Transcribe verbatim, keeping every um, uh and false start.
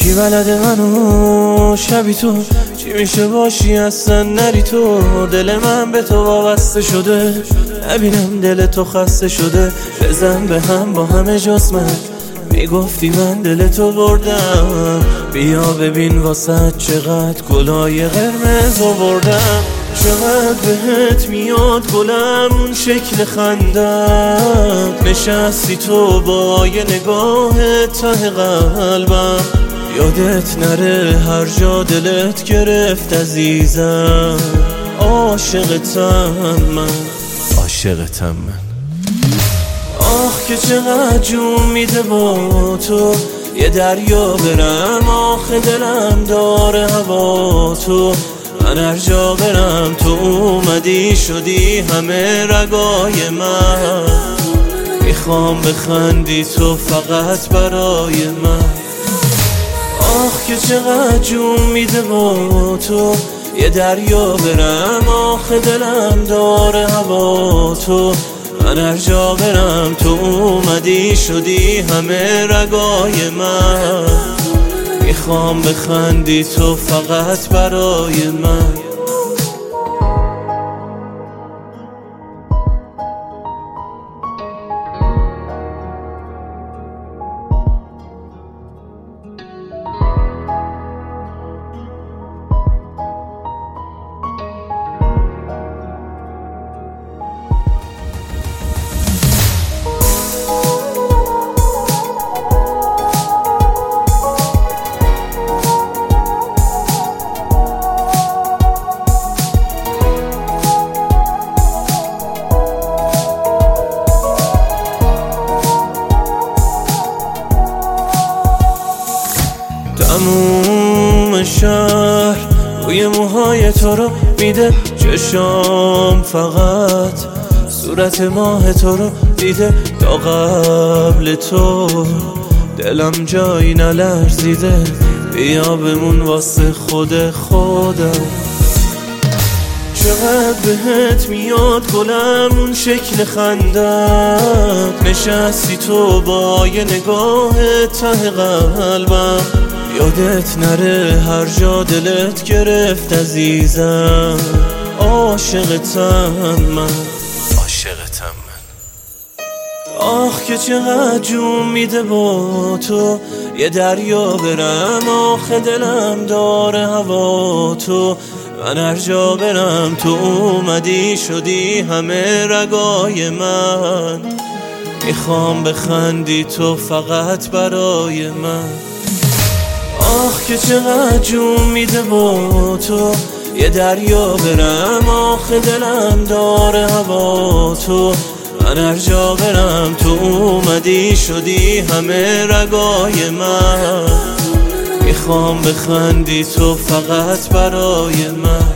کی بلده منو شبی تو چی میشه باشی اصلا نری تو. دل من به تو وابسته شده، نبینم دل تو خسته شده. بزن به هم با همه جز من، میگفتی من دل تو بردم. بیا ببین واسه چقدر گلای قرمز آوردم. چقدر بهت میاد گلم اون شکل خندم. نشستی تو با یه نگاه ته قلبم. یادت نره هر جا دلت گرفت عزیزم. عاشقتم من، عاشقتم من. آخ که چقدر جون میده با تو یه دریا برم. آخه دلم داره هوا تو، من هر جا برم تو اومدی شدی همه رگای من. میخوام بخندی تو فقط برای من. آخ که چقدر جون میده با تو یه دریا برم. آخه دلم داره هوا تو، من هر جا برم تو اومدی شدی همه رگای من. میخوام بخندی تو فقط برای من. تموم شهر روی موهای تو رو میده، چشام فقط صورت ماه تو رو دیده. تا قبل تو دلم جایی نلرزیده. بیا بمون واسه خود خودم. چقدر بهت میاد گلم اون شکل خندم. نشستی تو با یه نگاه ته قلبم. یادت نره هر جا دلت گرفت عزیزم. عاشقتم من، عاشقتم من. آخ که چقدر جون میده با تو یه دریا برم. آخه دلم داره هوا تو، من هر جا برم تو اومدی شدی همه رگای من. میخوام بخندی تو فقط برای من. آخ که چقدر جون میده با تو یه دریا برم. آخه دلم داره هوا تو، من هر جا برم تو اومدی شدی همه رگای من. میخوام بخندی تو فقط برای من.